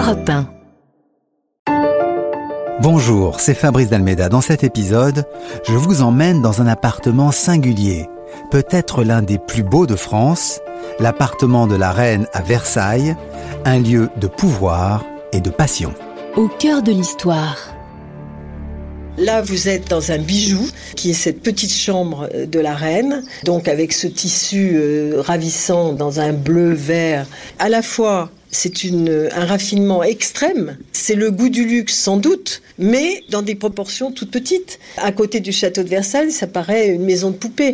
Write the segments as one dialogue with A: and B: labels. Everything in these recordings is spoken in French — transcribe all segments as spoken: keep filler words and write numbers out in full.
A: Europe un.
B: Bonjour, c'est Fabrice Dalméda. Dans cet épisode, je vous emmène dans un appartement singulier, peut-être l'un des plus beaux de France, l'appartement de la reine à Versailles, un lieu de pouvoir et de passion.
A: Au cœur de l'histoire.
C: Là, vous êtes dans un bijou qui est cette petite chambre de la reine, donc avec ce tissu euh, ravissant dans un bleu vert. À la fois, c'est une, un raffinement extrême, c'est le goût du luxe sans doute, mais dans des proportions toutes petites. À côté du château de Versailles, ça paraît une maison de poupée.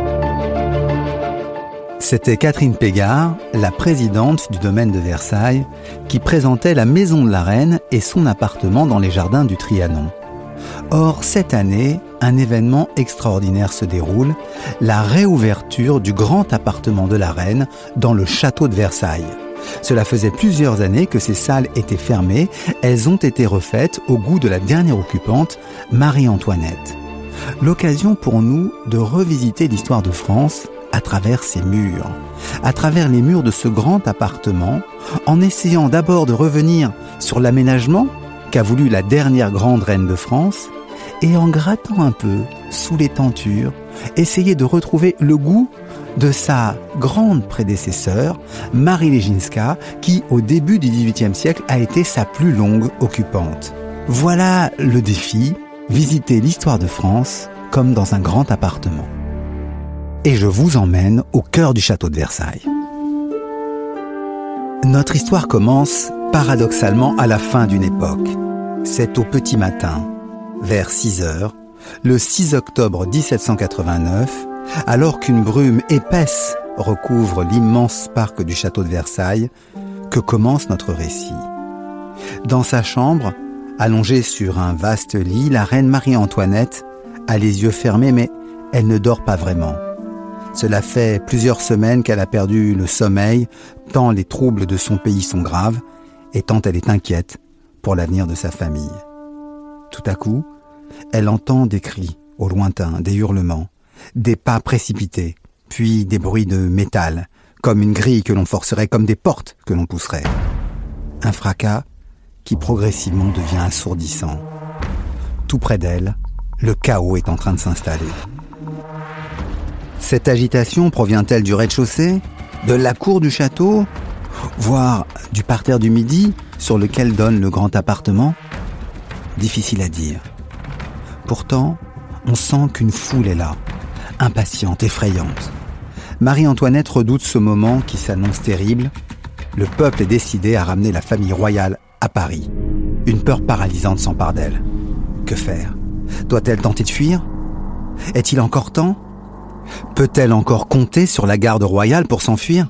B: C'était Catherine Pégard, la présidente du domaine de Versailles, qui présentait la maison de la reine et son appartement dans les jardins du Trianon. Or, cette année, un événement extraordinaire se déroule, la réouverture du grand appartement de la reine dans le château de Versailles. Cela faisait plusieurs années que ces salles étaient fermées, elles ont été refaites au goût de la dernière occupante, Marie-Antoinette. L'occasion pour nous de revisiter l'histoire de France à travers ses murs, à travers les murs de ce grand appartement, en essayant d'abord de revenir sur l'aménagement qu'a voulu la dernière grande reine de France, et en grattant un peu sous les tentures, essayer de retrouver le goût de sa grande prédécesseur, Marie Leginska, qui, au début du dix-huitième siècle, a été sa plus longue occupante. Voilà le défi, visiter l'histoire de France comme dans un grand appartement. Et je vous emmène au cœur du château de Versailles. Notre histoire commence paradoxalement à la fin d'une époque. C'est au petit matin, vers six heures, le six octobre dix-sept cent quatre-vingt-neuf, alors qu'une brume épaisse recouvre l'immense parc du château de Versailles, que commence notre récit. Dans sa chambre, allongée sur un vaste lit, la reine Marie-Antoinette a les yeux fermés, mais elle ne dort pas vraiment. Cela fait plusieurs semaines qu'elle a perdu le sommeil, tant les troubles de son pays sont graves, et tant elle est inquiète pour l'avenir de sa famille. Tout à coup, elle entend des cris au lointain, des hurlements, des pas précipités, puis des bruits de métal, comme une grille que l'on forcerait, comme des portes que l'on pousserait. Un fracas qui progressivement devient assourdissant. Tout près d'elle, le chaos est en train de s'installer. Cette agitation provient-elle du rez-de-chaussée, de la cour du château, voire du parterre du Midi sur lequel donne le grand appartement? Difficile à dire. Pourtant, on sent qu'une foule est là, impatiente, effrayante. Marie-Antoinette redoute ce moment qui s'annonce terrible. Le peuple est décidé à ramener la famille royale à Paris. Une peur paralysante s'empare d'elle. Que faire? Doit-elle tenter de fuir? Est-il encore temps? Peut-elle encore compter sur la garde royale pour s'enfuir?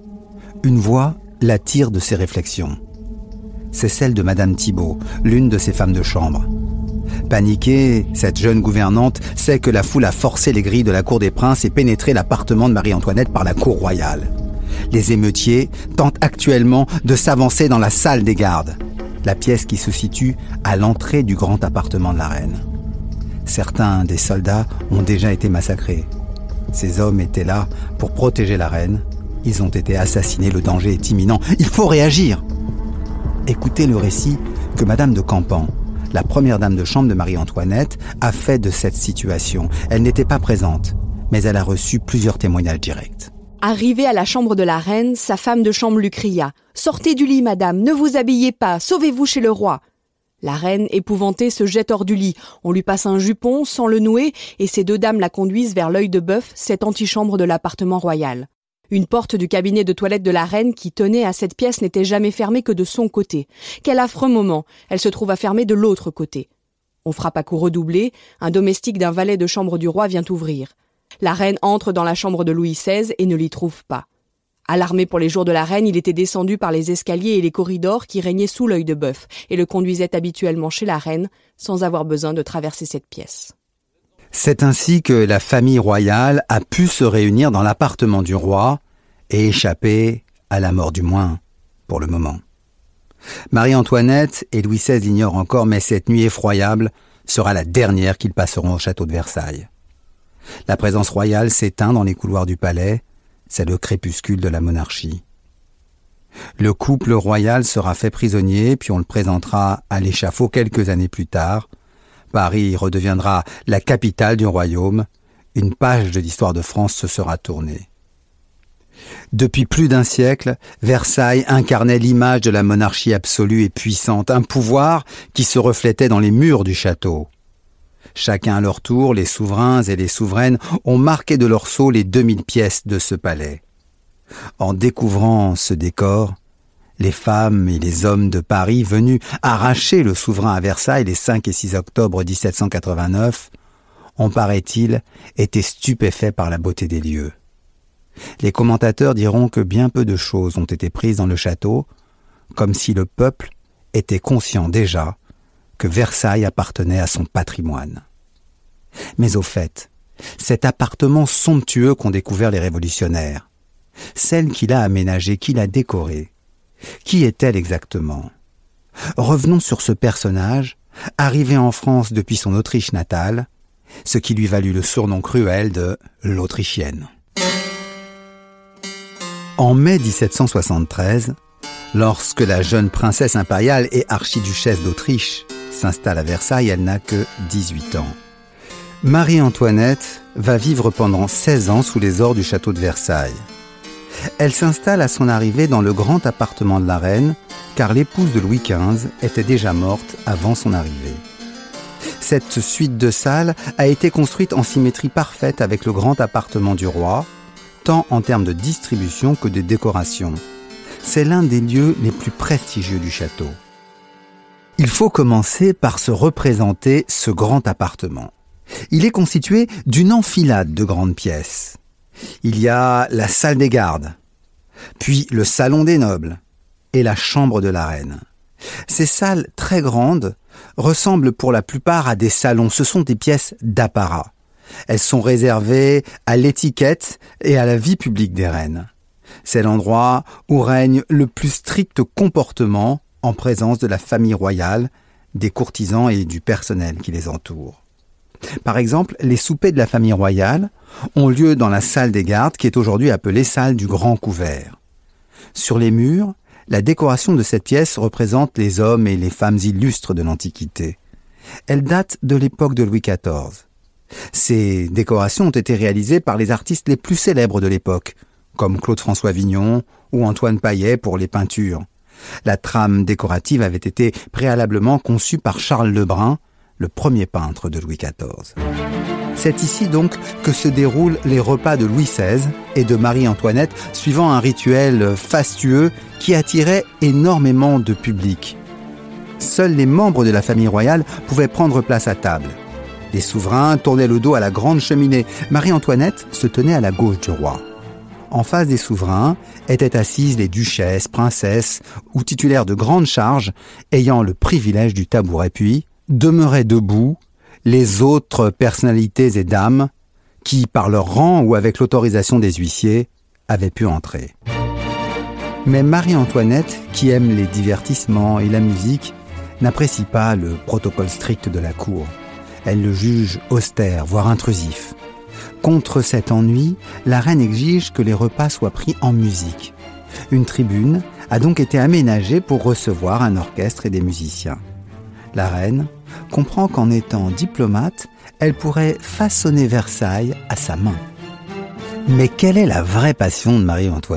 B: Une voix l'attire de ses réflexions. C'est celle de Madame Thibault, l'une de ses femmes de chambre. Paniquée, cette jeune gouvernante sait que la foule a forcé les grilles de la cour des princes et pénétré l'appartement de Marie-Antoinette par la cour royale. Les émeutiers tentent actuellement de s'avancer dans la salle des gardes, la pièce qui se situe à l'entrée du grand appartement de la reine. Certains des soldats ont déjà été massacrés. Ces hommes étaient là pour protéger la reine. Ils ont été assassinés, le danger est imminent. Il faut réagir. Écoutez le récit que Madame de Campan, la première dame de chambre de Marie-Antoinette, a fait de cette situation. Elle n'était pas présente, mais elle a reçu plusieurs témoignages directs.
D: Arrivée à la chambre de la reine, sa femme de chambre lui cria « Sortez du lit, madame, ne vous habillez pas, sauvez-vous chez le roi !» La reine, épouvantée, se jette hors du lit. On lui passe un jupon sans le nouer et ces deux dames la conduisent vers l'œil de bœuf, cette antichambre de l'appartement royal. Une porte du cabinet de toilette de la reine qui tenait à cette pièce n'était jamais fermée que de son côté. Quel affreux moment! Elle se trouva fermée de l'autre côté. On frappe à coups redoublés, un domestique d'un valet de chambre du roi vient ouvrir. La reine entre dans la chambre de Louis seize et ne l'y trouve pas. Alarmé pour les jours de la reine, il était descendu par les escaliers et les corridors qui régnaient sous l'œil de bœuf et le conduisait habituellement chez la reine sans avoir besoin de traverser cette pièce.
B: C'est ainsi que la famille royale a pu se réunir dans l'appartement du roi et échapper à la mort, du moins pour le moment. Marie-Antoinette et Louis seize l'ignorent encore, mais cette nuit effroyable sera la dernière qu'ils passeront au château de Versailles. La présence royale s'éteint dans les couloirs du palais, c'est le crépuscule de la monarchie. Le couple royal sera fait prisonnier, puis on le présentera à l'échafaud quelques années plus tard. Paris redeviendra la capitale du royaume. Une page de l'histoire de France se sera tournée. Depuis plus d'un siècle, Versailles incarnait l'image de la monarchie absolue et puissante, un pouvoir qui se reflétait dans les murs du château. Chacun à leur tour, les souverains et les souveraines ont marqué de leur sceau les deux mille pièces de ce palais. En découvrant ce décor, les femmes et les hommes de Paris venus arracher le souverain à Versailles les cinq et six octobre dix-sept cent quatre-vingt-neuf ont, paraît-il, été stupéfaits par la beauté des lieux. Les commentateurs diront que bien peu de choses ont été prises dans le château, comme si le peuple était conscient déjà que Versailles appartenait à son patrimoine. Mais au fait, cet appartement somptueux qu'ont découvert les révolutionnaires, celle qu'il a aménagée, qu'il a décorée, qui est-elle exactement? Revenons sur ce personnage, arrivé en France depuis son Autriche natale, ce qui lui valut le surnom cruel de l'Autrichienne. En mai dix-sept cent soixante-treize, lorsque la jeune princesse impériale et archiduchesse d'Autriche s'installe à Versailles, elle n'a que dix-huit ans. Marie-Antoinette va vivre pendant seize ans sous les ors du château de Versailles. Elle s'installe à son arrivée dans le grand appartement de la reine, car l'épouse de Louis quinze était déjà morte avant son arrivée. Cette suite de salles a été construite en symétrie parfaite avec le grand appartement du roi, tant en termes de distribution que de décoration. C'est l'un des lieux les plus prestigieux du château. Il faut commencer par se représenter ce grand appartement. Il est constitué d'une enfilade de grandes pièces. Il y a la salle des gardes, puis le salon des nobles et la chambre de la reine. Ces salles très grandes ressemblent pour la plupart à des salons. Ce sont des pièces d'apparat. Elles sont réservées à l'étiquette et à la vie publique des reines. C'est l'endroit où règne le plus strict comportement en présence de la famille royale, des courtisans et du personnel qui les entoure. Par exemple, les soupers de la famille royale ont lieu dans la salle des gardes, qui est aujourd'hui appelée salle du grand couvert. Sur les murs, la décoration de cette pièce représente les hommes et les femmes illustres de l'Antiquité. Elle date de l'époque de Louis quatorze. Ces décorations ont été réalisées par les artistes les plus célèbres de l'époque, comme Claude-François Vignon ou Antoine Paillet pour les peintures. La trame décorative avait été préalablement conçue par Charles Lebrun, le premier peintre de Louis quatorze. C'est ici donc que se déroulent les repas de Louis seize et de Marie-Antoinette, suivant un rituel fastueux qui attirait énormément de public. Seuls les membres de la famille royale pouvaient prendre place à table. Les souverains tournaient le dos à la grande cheminée. Marie-Antoinette se tenait à la gauche du roi. En face des souverains étaient assises les duchesses, princesses ou titulaires de grandes charges ayant le privilège du tabouret. Puis demeuraient debout les autres personnalités et dames qui, par leur rang ou avec l'autorisation des huissiers, avaient pu entrer. Mais Marie-Antoinette, qui aime les divertissements et la musique, n'apprécie pas le protocole strict de la cour. Elle le juge austère, voire intrusif. Contre cet ennui, la reine exige que les repas soient pris en musique. Une tribune a donc été aménagée pour recevoir un orchestre et des musiciens. La reine comprend qu'en étant diplomate, elle pourrait façonner Versailles à sa main. Mais quelle est la vraie passion de Marie-Antoinette ?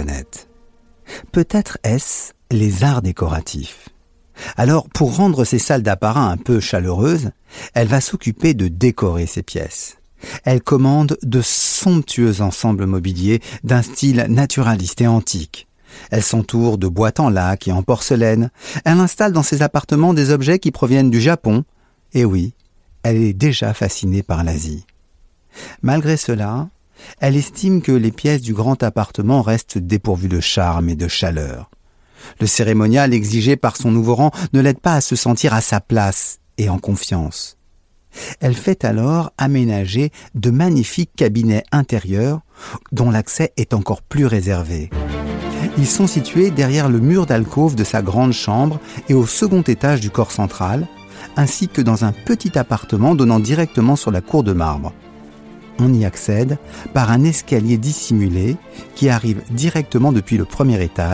B: Peut-être est-ce les arts décoratifs. Alors, pour rendre ces salles d'apparat un peu chaleureuses, elle va s'occuper de décorer ces pièces. Elle commande de somptueux ensembles mobiliers d'un style naturaliste et antique. Elle s'entoure de boîtes en laque et en porcelaine. Elle installe dans ses appartements des objets qui proviennent du Japon. Et oui, elle est déjà fascinée par l'Asie. Malgré cela, elle estime que les pièces du grand appartement restent dépourvues de charme et de chaleur. Le cérémonial exigé par son nouveau rang ne l'aide pas à se sentir à sa place et en confiance. Elle fait alors aménager de magnifiques cabinets intérieurs dont l'accès est encore plus réservé. Ils sont situés derrière le mur d'alcôve de sa grande chambre et au second étage du corps central, ainsi que dans un petit appartement donnant directement sur la cour de marbre. On y accède par un escalier dissimulé qui arrive directement depuis le premier étage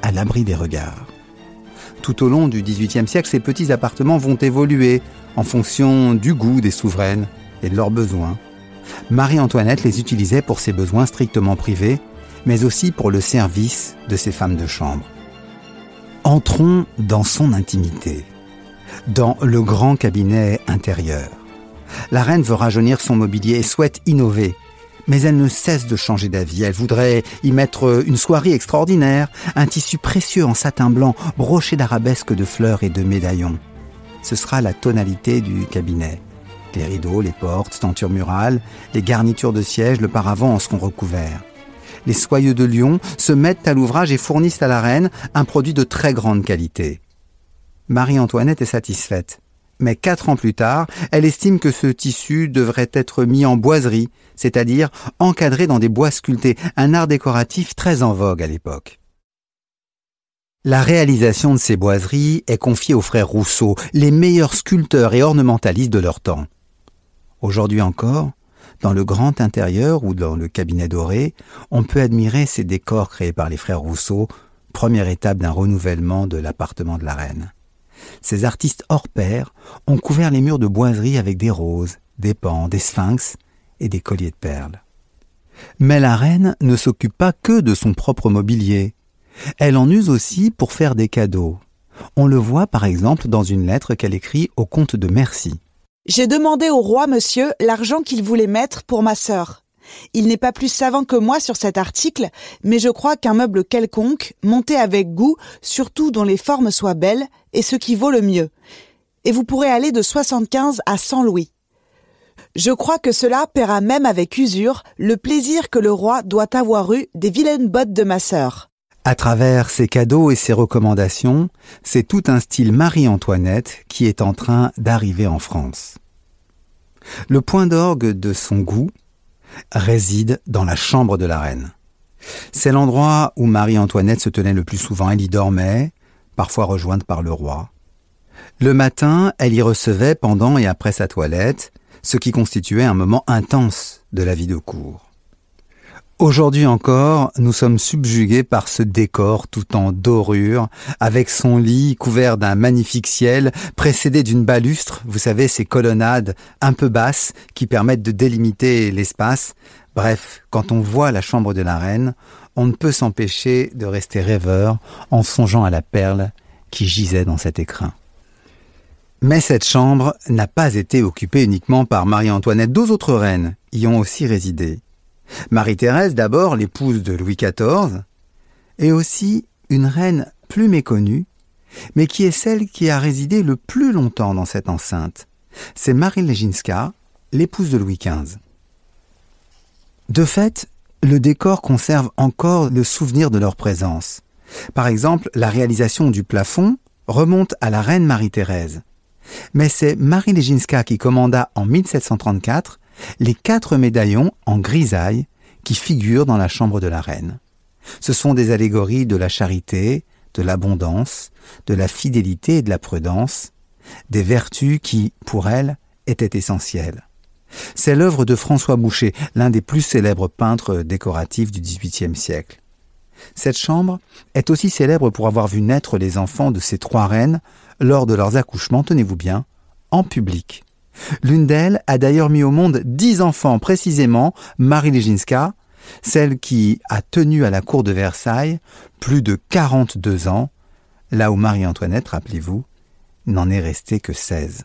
B: à l'abri des regards. Tout au long du dix-huitième siècle, ces petits appartements vont évoluer en fonction du goût des souveraines et de leurs besoins. Marie-Antoinette les utilisait pour ses besoins strictement privés, mais aussi pour le service de ses femmes de chambre. Entrons dans son intimité, dans le grand cabinet intérieur. La reine veut rajeunir son mobilier et souhaite innover, mais elle ne cesse de changer d'avis. Elle voudrait y mettre une soierie extraordinaire, un tissu précieux en satin blanc, broché d'arabesques de fleurs et de médaillons. Ce sera la tonalité du cabinet. Les rideaux, les portes, tentures murales, les garnitures de sièges, le paravent en seront recouverts. Les soyeux de Lyon se mettent à l'ouvrage et fournissent à la reine un produit de très grande qualité. Marie-Antoinette est satisfaite. Mais quatre ans plus tard, elle estime que ce tissu devrait être mis en boiserie, c'est-à-dire encadré dans des bois sculptés, un art décoratif très en vogue à l'époque. La réalisation de ces boiseries est confiée aux frères Rousseau, les meilleurs sculpteurs et ornementalistes de leur temps. Aujourd'hui encore, dans le grand intérieur ou dans le cabinet doré, on peut admirer ces décors créés par les frères Rousseau, première étape d'un renouvellement de l'appartement de la reine. Ces artistes hors pair ont couvert les murs de boiserie avec des roses, des pans, des sphinx et des colliers de perles. Mais la reine ne s'occupe pas que de son propre mobilier. Elle en use aussi pour faire des cadeaux. On le voit par exemple dans une lettre qu'elle écrit au comte de Mercy.
E: « J'ai demandé au roi, monsieur, l'argent qu'il voulait mettre pour ma sœur. Il n'est pas plus savant que moi sur cet article, mais je crois qu'un meuble quelconque, monté avec goût, surtout dont les formes soient belles, est ce qui vaut le mieux. Et vous pourrez aller de soixante-quinze à cent louis. Je crois que cela paiera même avec usure le plaisir que le roi doit avoir eu des vilaines bottes de ma sœur. »
B: À travers ses cadeaux et ses recommandations, c'est tout un style Marie-Antoinette qui est en train d'arriver en France. Le point d'orgue de son goût réside dans la chambre de la reine. C'est l'endroit où Marie-Antoinette se tenait le plus souvent. Elle y dormait, parfois rejointe par le roi. Le matin, elle y recevait pendant et après sa toilette, ce qui constituait un moment intense de la vie de cour. Aujourd'hui encore, nous sommes subjugués par ce décor tout en dorure, avec son lit couvert d'un magnifique ciel, précédé d'une balustre, vous savez, ces colonnades un peu basses qui permettent de délimiter l'espace. Bref, quand on voit la chambre de la reine, on ne peut s'empêcher de rester rêveur en songeant à la perle qui gisait dans cet écrin. Mais cette chambre n'a pas été occupée uniquement par Marie-Antoinette. Deux autres reines y ont aussi résidé. Marie-Thérèse, d'abord, l'épouse de Louis quatorze, et aussi une reine plus méconnue, mais qui est celle qui a résidé le plus longtemps dans cette enceinte. C'est Marie Leginska, l'épouse de Louis quinze. De fait, le décor conserve encore le souvenir de leur présence. Par exemple, la réalisation du plafond remonte à la reine Marie-Thérèse. Mais c'est Marie Leginska qui commanda en mille sept cent trente-quatre les quatre médaillons en grisaille qui figurent dans la chambre de la reine. Ce sont des allégories de la charité, de l'abondance, de la fidélité et de la prudence, des vertus qui, pour elle, étaient essentielles. C'est l'œuvre de François Boucher, l'un des plus célèbres peintres décoratifs du dix-huitième siècle. Cette chambre est aussi célèbre pour avoir vu naître les enfants de ces trois reines lors de leurs accouchements, tenez-vous bien, en public. L'une d'elles a d'ailleurs mis au monde dix enfants, précisément Marie Leginska, celle qui a tenu à la cour de Versailles plus de quarante-deux ans, là où Marie-Antoinette, rappelez-vous, n'en est restée que seize.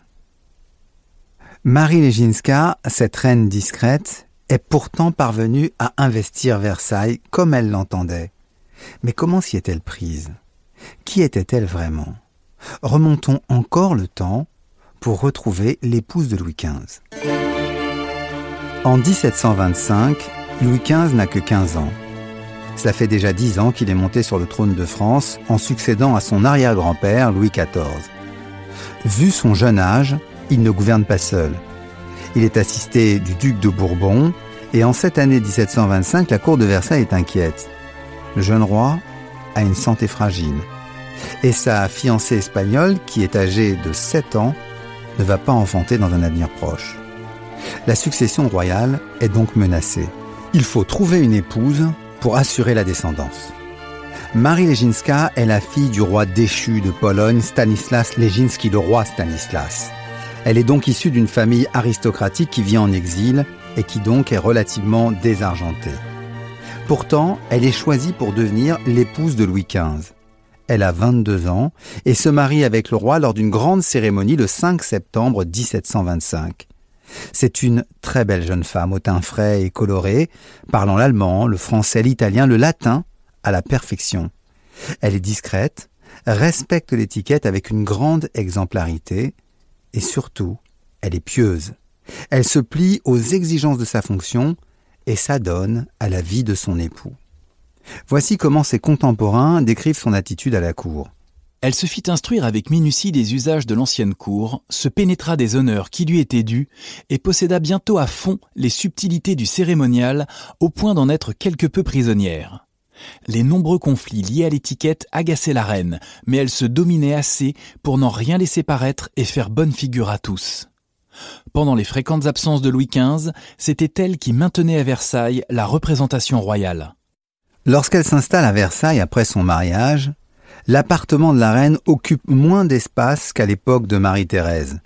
B: Marie Leginska, cette reine discrète, est pourtant parvenue à investir Versailles comme elle l'entendait. Mais comment s'y est-elle prise? Qui était-elle vraiment? Remontons encore le temps pour retrouver l'épouse de Louis quinze. En dix-sept cent vingt-cinq, Louis quinze n'a que quinze ans. Cela fait déjà dix ans qu'il est monté sur le trône de France en succédant à son arrière-grand-père Louis quatorze. Vu son jeune âge, il ne gouverne pas seul. Il est assisté du duc de Bourbon et en cette année dix-sept cent vingt-cinq, la cour de Versailles est inquiète. Le jeune roi a une santé fragile et sa fiancée espagnole, qui est âgée de sept ans, ne va pas enfanter dans un avenir proche. La succession royale est donc menacée. Il faut trouver une épouse pour assurer la descendance. Marie Leżinska est la fille du roi déchu de Pologne, Stanislas Leżinski, le roi Stanislas. Elle est donc issue d'une famille aristocratique qui vit en exil et qui donc est relativement désargentée. Pourtant, elle est choisie pour devenir l'épouse de Louis quinze. Elle a vingt-deux ans et se marie avec le roi lors d'une grande cérémonie le cinq septembre dix-sept cent vingt-cinq. C'est une très belle jeune femme au teint frais et coloré, parlant l'allemand, le français, l'italien, le latin à la perfection. Elle est discrète, respecte l'étiquette avec une grande exemplarité et surtout, elle est pieuse. Elle se plie aux exigences de sa fonction et s'adonne à la vie de son époux. Voici comment ses contemporains décrivent son attitude à la cour.
F: Elle se fit instruire avec minutie des usages de l'ancienne cour, se pénétra des honneurs qui lui étaient dus et posséda bientôt à fond les subtilités du cérémonial au point d'en être quelque peu prisonnière. Les nombreux conflits liés à l'étiquette agaçaient la reine, mais elle se dominait assez pour n'en rien laisser paraître et faire bonne figure à tous. Pendant les fréquentes absences de Louis quinze, c'était elle qui maintenait à Versailles la représentation royale.
B: Lorsqu'elle s'installe à Versailles après son mariage, l'appartement de la reine occupe moins d'espace qu'à l'époque de Marie-Thérèse.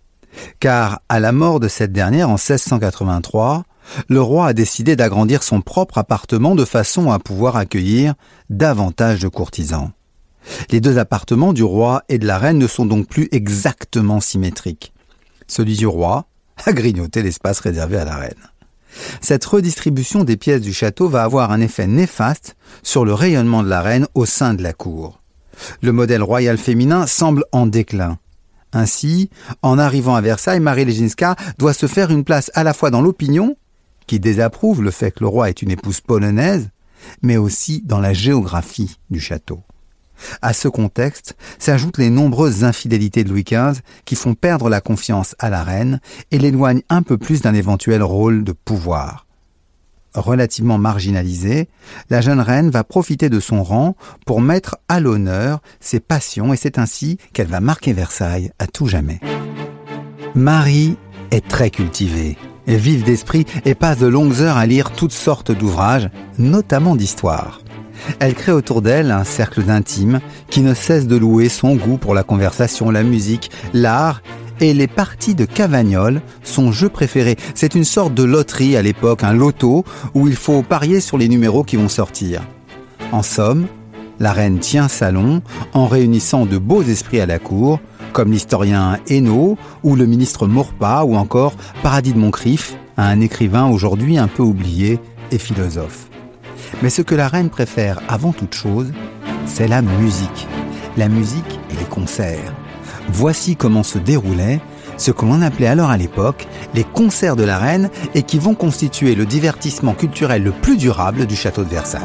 B: Car à la mort de cette dernière en seize cent quatre-vingt-trois, le roi a décidé d'agrandir son propre appartement de façon à pouvoir accueillir davantage de courtisans. Les deux appartements du roi et de la reine ne sont donc plus exactement symétriques. Celui du roi a grignoté l'espace réservé à la reine. Cette redistribution des pièces du château va avoir un effet néfaste sur le rayonnement de la reine au sein de la cour. Le modèle royal féminin semble en déclin. Ainsi, en arrivant à Versailles, Marie Leżinska doit se faire une place à la fois dans l'opinion, qui désapprouve le fait que le roi est une épouse polonaise, mais aussi dans la géographie du château. À ce contexte s'ajoutent les nombreuses infidélités de Louis quinze qui font perdre la confiance à la reine et l'éloignent un peu plus d'un éventuel rôle de pouvoir. Relativement marginalisée, la jeune reine va profiter de son rang pour mettre à l'honneur ses passions et c'est ainsi qu'elle va marquer Versailles à tout jamais. Marie est très cultivée, vive d'esprit et passe de longues heures à lire toutes sortes d'ouvrages, notamment d'histoire. Elle crée autour d'elle un cercle d'intimes qui ne cesse de louer son goût pour la conversation, la musique, l'art et les parties de Cavagnol, son jeu préféré. C'est une sorte de loterie à l'époque, un loto où il faut parier sur les numéros qui vont sortir. En somme, la reine tient salon en réunissant de beaux esprits à la cour, comme l'historien Hainaut ou le ministre Maurepas ou encore Paradis de Moncrief, un écrivain aujourd'hui un peu oublié et philosophe. Mais ce que la reine préfère avant toute chose, c'est la musique. La musique et les concerts. Voici comment se déroulaient ce que l'on appelait alors à l'époque les concerts de la reine et qui vont constituer le divertissement culturel le plus durable du château de Versailles.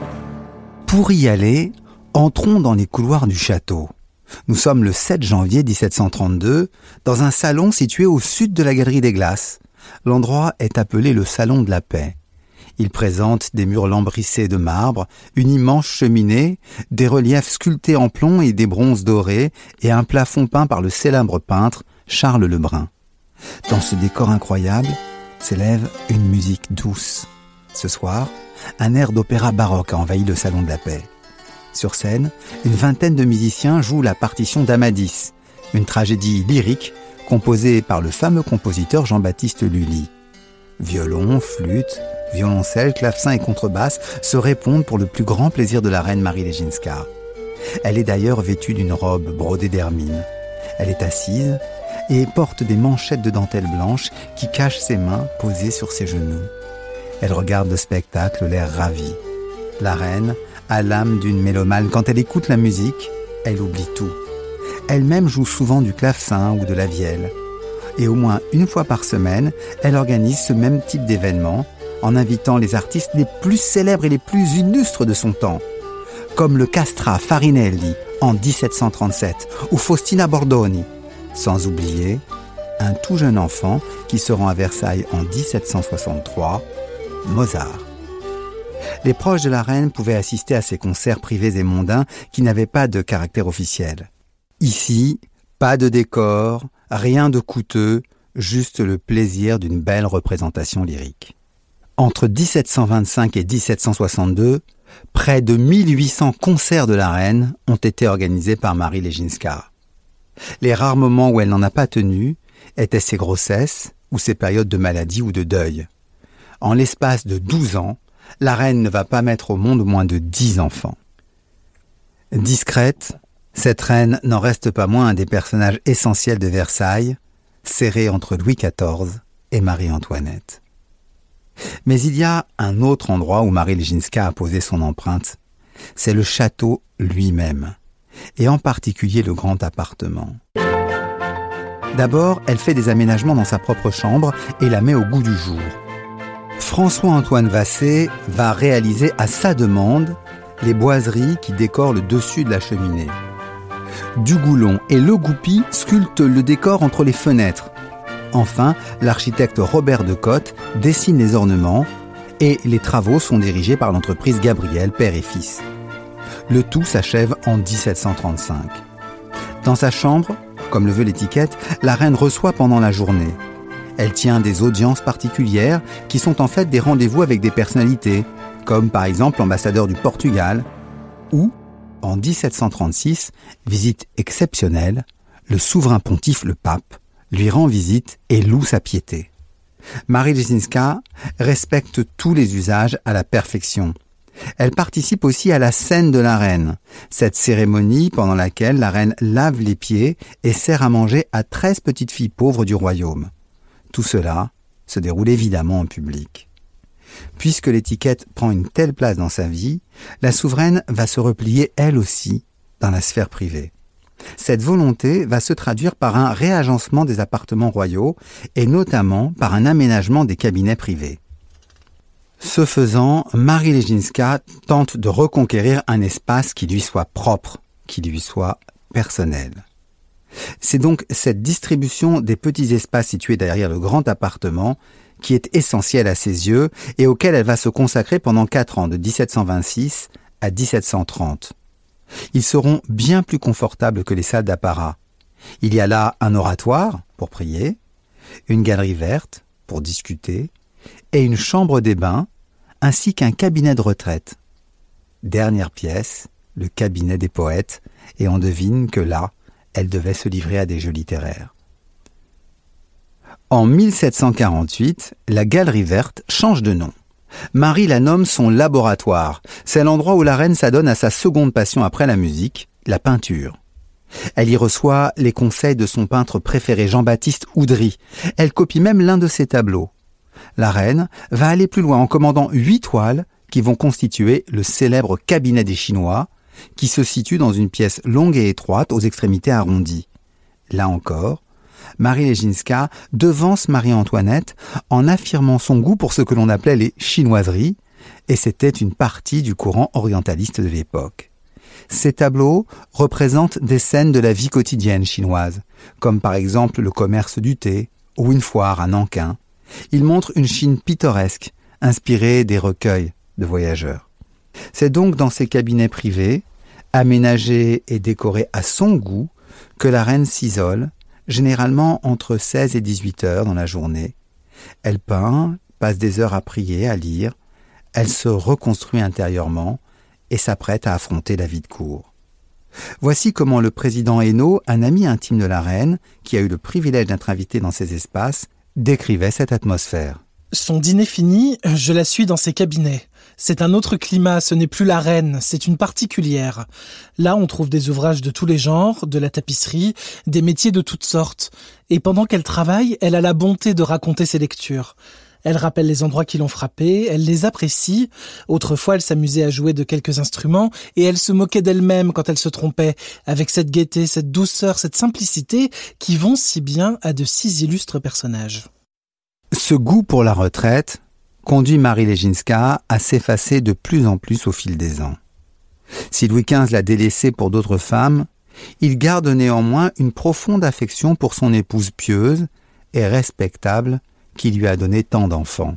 B: Pour y aller, entrons dans les couloirs du château. Nous sommes le sept janvier dix-sept cent trente-deux, dans un salon situé au sud de la Galerie des Glaces. L'endroit est appelé le Salon de la Paix. Il présente des murs lambrissés de marbre, une immense cheminée, des reliefs sculptés en plomb et des bronzes dorés, et un plafond peint par le célèbre peintre Charles Lebrun. Dans ce décor incroyable s'élève une musique douce. Ce soir, un air d'opéra baroque a envahi le Salon de la Paix. Sur scène, une vingtaine de musiciens jouent la partition d'Amadis, une tragédie lyrique composée par le fameux compositeur Jean-Baptiste Lully. Violon, flûte, violoncelle, clavecin et contrebasse se répondent pour le plus grand plaisir de la reine Marie Leżinska. Elle est d'ailleurs vêtue d'une robe brodée d'hermine. Elle est assise et porte des manchettes de dentelle blanche qui cachent ses mains posées sur ses genoux. Elle regarde le spectacle, l'air ravi. La reine a l'âme d'une mélomane. Quand elle écoute la musique, elle oublie tout. Elle-même joue souvent du clavecin ou de la vielle. Et au moins une fois par semaine, elle organise ce même type d'événement en invitant les artistes les plus célèbres et les plus illustres de son temps, comme le Castra Farinelli en dix-sept cent trente-sept ou Faustina Bordoni, sans oublier un tout jeune enfant qui se rend à Versailles en dix-sept cent soixante-trois, Mozart. Les proches de la reine pouvaient assister à ces concerts privés et mondains qui n'avaient pas de caractère officiel. Ici, pas de décor, rien de coûteux, juste le plaisir d'une belle représentation lyrique. Entre dix-sept cent vingt-cinq et dix-sept cent soixante-deux, Près de mille huit cents concerts de la reine ont été organisés par Marie Ležinska. Les rares moments où elle n'en a pas tenu étaient ses grossesses ou ses périodes de maladie ou de deuil. En l'espace de douze ans, la reine ne va pas mettre au monde moins de dix enfants. Discrète, cette reine n'en reste pas moins un des personnages essentiels de Versailles, serré entre Louis quatorze et Marie-Antoinette. Mais il y a un autre endroit où Marie Ležinska a posé son empreinte, c'est le château lui-même, et en particulier le grand appartement. D'abord, elle fait des aménagements dans sa propre chambre et la met au goût du jour. François-Antoine Vassé va réaliser à sa demande les boiseries qui décorent le dessus de la cheminée. Dugoulon et Le Goupy sculptent le décor entre les fenêtres. Enfin, l'architecte Robert Decotte dessine les ornements et les travaux sont dirigés par l'entreprise Gabriel, père et fils. Le tout s'achève en dix-sept cent trente-cinq. Dans sa chambre, comme le veut l'étiquette, la reine reçoit pendant la journée. Elle tient des audiences particulières qui sont en fait des rendez-vous avec des personnalités, comme par exemple l'ambassadeur du Portugal, ou, en dix-sept cent trente-six, visite exceptionnelle, le souverain pontife, le pape, lui rend visite et loue sa piété. Marie Ležinska respecte tous les usages à la perfection. Elle participe aussi à la scène de la reine, cette cérémonie pendant laquelle la reine lave les pieds et sert à manger à treize petites filles pauvres du royaume. Tout cela se déroule évidemment en public. Puisque l'étiquette prend une telle place dans sa vie, la souveraine va se replier elle aussi dans la sphère privée. Cette volonté va se traduire par un réagencement des appartements royaux et notamment par un aménagement des cabinets privés. Ce faisant, Marie Ležinska tente de reconquérir un espace qui lui soit propre, qui lui soit personnel. C'est donc cette distribution des petits espaces situés derrière le grand appartement qui est essentielle à ses yeux et auquel elle va se consacrer pendant quatre ans, de dix-sept cent vingt-six à dix-sept cent trente. Ils seront bien plus confortables que les salles d'apparat. Il y a là un oratoire pour prier, une galerie verte pour discuter et une chambre des bains ainsi qu'un cabinet de retraite. Dernière pièce, le cabinet des poètes, et on devine que là, elle devait se livrer à des jeux littéraires. En mille sept cent quarante-huit, la Galerie Verte change de nom. Marie la nomme son laboratoire. C'est l'endroit où la reine s'adonne à sa seconde passion après la musique, la peinture. Elle y reçoit les conseils de son peintre préféré, Jean-Baptiste Oudry. Elle copie même l'un de ses tableaux. La reine va aller plus loin en commandant huit toiles qui vont constituer le célèbre cabinet des Chinois, qui se situe dans une pièce longue et étroite aux extrémités arrondies. Là encore, Marie Ležinska devance Marie-Antoinette en affirmant son goût pour ce que l'on appelait les chinoiseries, et c'était une partie du courant orientaliste de l'époque. Ces tableaux représentent des scènes de la vie quotidienne chinoise, comme par exemple le commerce du thé ou une foire à Nankin. Ils montrent une Chine pittoresque, inspirée des recueils de voyageurs. C'est donc dans ces cabinets privés, aménagés et décorés à son goût, que la reine s'isole, généralement entre seize et dix-huit heures dans la journée. Elle peint, passe des heures à prier, à lire, elle se reconstruit intérieurement et s'apprête à affronter la vie de cour. Voici comment le président Hénault, un ami intime de la reine, qui a eu le privilège d'être invité dans ces espaces, décrivait cette atmosphère.
G: Son dîner fini, je la suis dans ses cabinets. C'est un autre climat, ce n'est plus la reine, c'est une particulière. Là, on trouve des ouvrages de tous les genres, de la tapisserie, des métiers de toutes sortes. Et pendant qu'elle travaille, elle a la bonté de raconter ses lectures. Elle rappelle les endroits qui l'ont frappée, elle les apprécie. Autrefois, elle s'amusait à jouer de quelques instruments et elle se moquait d'elle-même quand elle se trompait, avec cette gaieté, cette douceur, cette simplicité qui vont si bien à de si illustres personnages.
B: Ce goût pour la retraite conduit Marie Ležinska à s'effacer de plus en plus au fil des ans. Si Louis quinze l'a délaissée pour d'autres femmes, il garde néanmoins une profonde affection pour son épouse pieuse et respectable qui lui a donné tant d'enfants.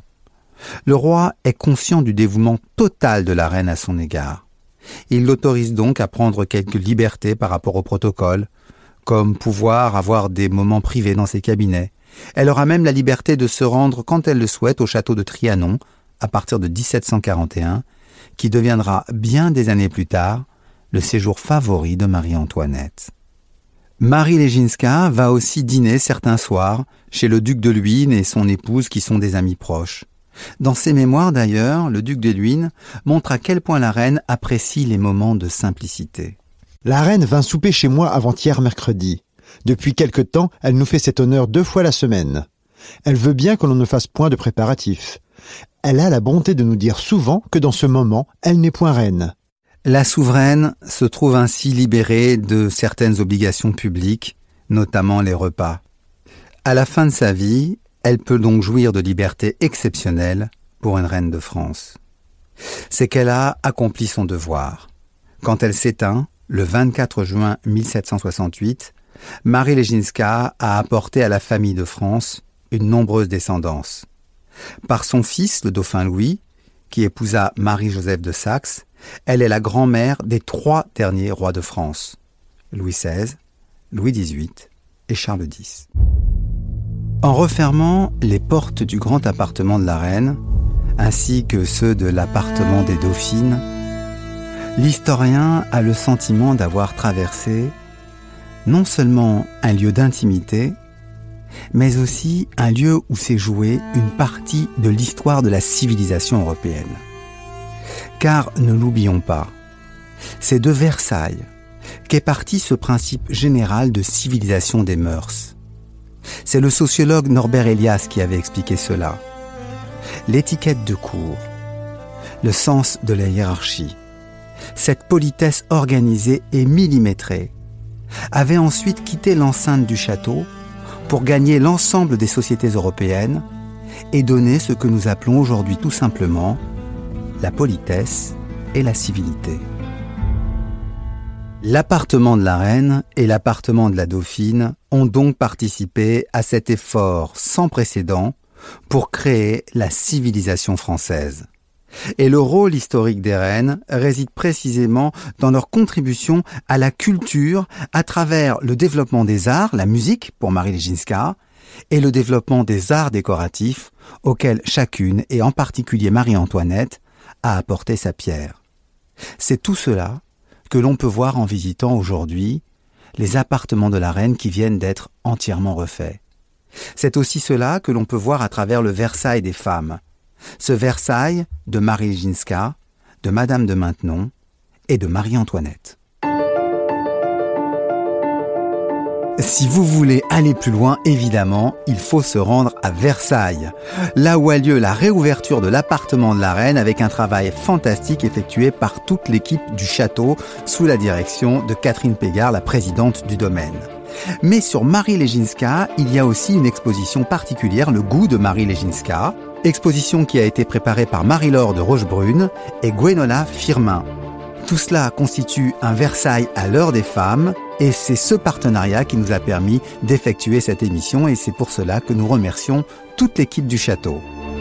B: Le roi est conscient du dévouement total de la reine à son égard. Il l'autorise donc à prendre quelques libertés par rapport au protocole, comme pouvoir avoir des moments privés dans ses cabinets. Elle aura même la liberté de se rendre quand elle le souhaite au château de Trianon, à partir de dix-sept cent quarante et un, qui deviendra bien des années plus tard le séjour favori de Marie-Antoinette. Marie Leginska va aussi dîner certains soirs chez le duc de Luynes et son épouse qui sont des amis proches. Dans ses mémoires d'ailleurs, le duc de Luynes montre à quel point la reine apprécie les moments de simplicité.
H: La reine vint souper chez moi avant-hier mercredi. Depuis quelque temps, elle nous fait cet honneur deux fois la semaine. Elle veut bien que l'on ne fasse point de préparatifs. Elle a la bonté de nous dire souvent que dans ce moment, elle n'est point reine.
B: La souveraine se trouve ainsi libérée de certaines obligations publiques, notamment les repas. À la fin de sa vie, elle peut donc jouir de libertés exceptionnelles pour une reine de France. C'est qu'elle a accompli son devoir. Quand elle s'éteint, le vingt-quatre juin mille sept cent soixante-huit, Marie Leginska a apporté à la famille de France une nombreuse descendance. Par son fils, le dauphin Louis, qui épousa Marie-Joseph de Saxe, elle est la grand-mère des trois derniers rois de France, Louis seize, Louis dix-huit et Charles dix. En refermant les portes du grand appartement de la reine, ainsi que ceux de l'appartement des dauphines, l'historien a le sentiment d'avoir traversé non seulement un lieu d'intimité, mais aussi un lieu où s'est jouée une partie de l'histoire de la civilisation européenne. Car ne l'oublions pas, c'est de Versailles qu'est parti ce principe général de civilisation des mœurs. C'est le sociologue Norbert Elias qui avait expliqué cela. L'étiquette de cour, le sens de la hiérarchie, cette politesse organisée et millimétrée, avait ensuite quitté l'enceinte du château pour gagner l'ensemble des sociétés européennes et donner ce que nous appelons aujourd'hui tout simplement la politesse et la civilité. L'appartement de la reine et l'appartement de la dauphine ont donc participé à cet effort sans précédent pour créer la civilisation française. Et le rôle historique des reines réside précisément dans leur contribution à la culture à travers le développement des arts, la musique pour Marie Leginska, et le développement des arts décoratifs auxquels chacune, et en particulier Marie-Antoinette, a apporté sa pierre. C'est tout cela que l'on peut voir en visitant aujourd'hui les appartements de la reine qui viennent d'être entièrement refaits. C'est aussi cela que l'on peut voir à travers le Versailles des femmes, ce Versailles de Marie Leginska, de Madame de Maintenon et de Marie-Antoinette. Si vous voulez aller plus loin, évidemment, il faut se rendre à Versailles, là où a lieu la réouverture de l'appartement de la reine avec un travail fantastique effectué par toute l'équipe du château sous la direction de Catherine Pégard, la présidente du domaine. Mais sur Marie Leginska, il y a aussi une exposition particulière, le goût de Marie Leginska, exposition qui a été préparée par Marie-Laure de Rochebrune et Gwenola Firmin. Tout cela constitue un Versailles à l'heure des femmes et c'est ce partenariat qui nous a permis d'effectuer cette émission et c'est pour cela que nous remercions toute l'équipe du château.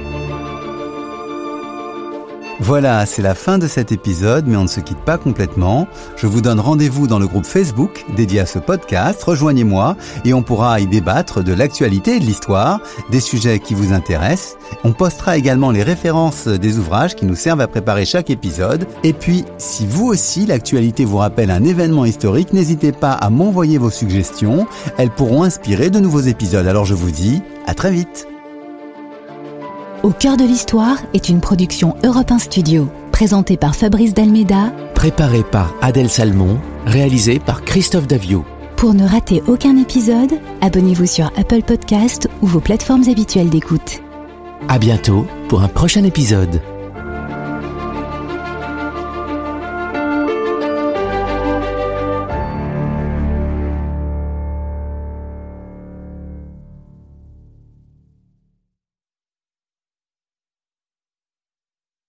B: Voilà, c'est la fin de cet épisode, mais on ne se quitte pas complètement. Je vous donne rendez-vous dans le groupe Facebook dédié à ce podcast. Rejoignez-moi et on pourra y débattre de l'actualité et de l'histoire, des sujets qui vous intéressent. On postera également les références des ouvrages qui nous servent à préparer chaque épisode. Et puis, si vous aussi, l'actualité vous rappelle un événement historique, n'hésitez pas à m'envoyer vos suggestions. Elles pourront inspirer de nouveaux épisodes. Alors je vous dis à très vite.
A: Au cœur de l'histoire est une production Europe un Studio, présentée par Fabrice Dalméda,
I: préparée par Adèle Salmon, réalisée par Christophe Davio.
A: Pour ne rater aucun épisode, abonnez-vous sur Apple Podcast ou vos plateformes habituelles d'écoute.
I: À bientôt pour un prochain épisode.